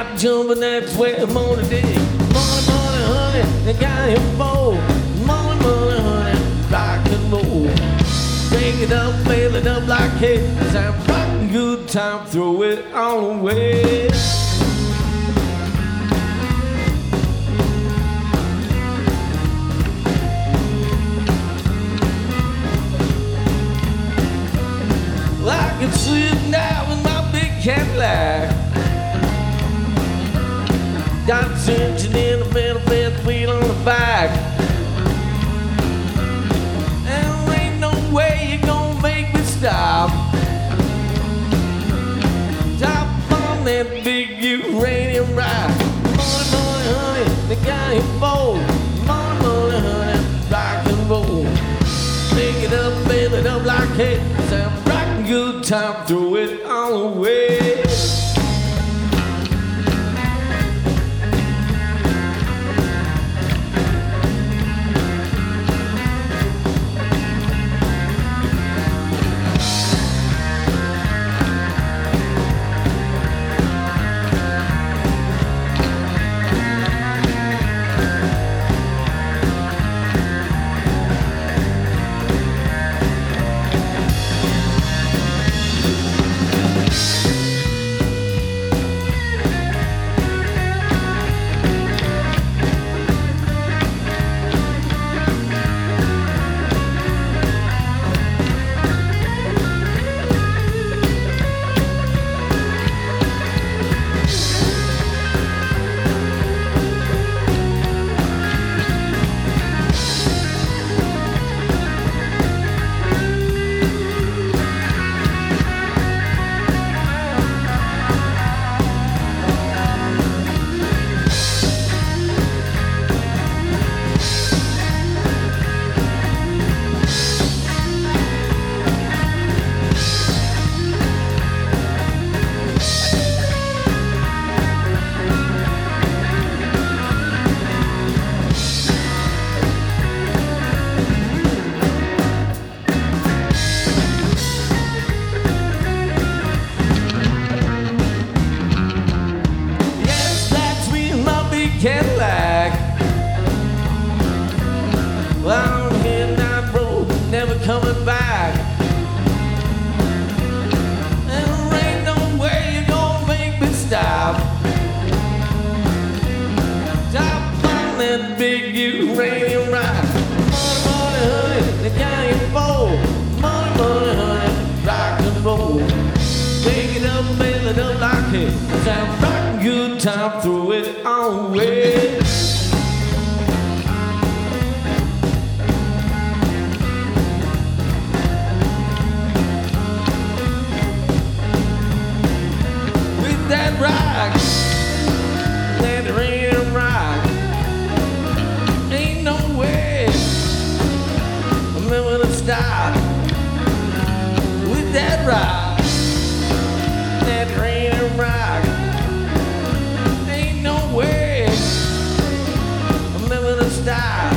got jumping, that's where money dig. Money, money, honey, they got him bold. Money, money, honey, rock and roll. Take it up, fill it up like hay. Sound rockin' good time, throw it all away. I can sit now in my big Cadillac. Got its engine in the middle, fifth wheel on the back. And there ain't no way you're gonna make me stop. Top on that big uranium rock. Money, money, honey, they got him bold. Money, money, honey, rock and roll. Pick it up, fill it up like hay. Sound rockin' good time, throw it all away. Cadillac. Well, I'm heading down the road, never coming back. And there ain't no way you're gonna make me stop. Top on that big uranium rock. Money, money, honey, they got you bold. Money, money, honey, rock and roll. Pick it up, fill it up like hay. Sound rockin' good time, throw it all away. With that rock, that random rock, ain't no way I'm never gonna stop. With that rock, that random rock, ain't no way I'm never gonna stop.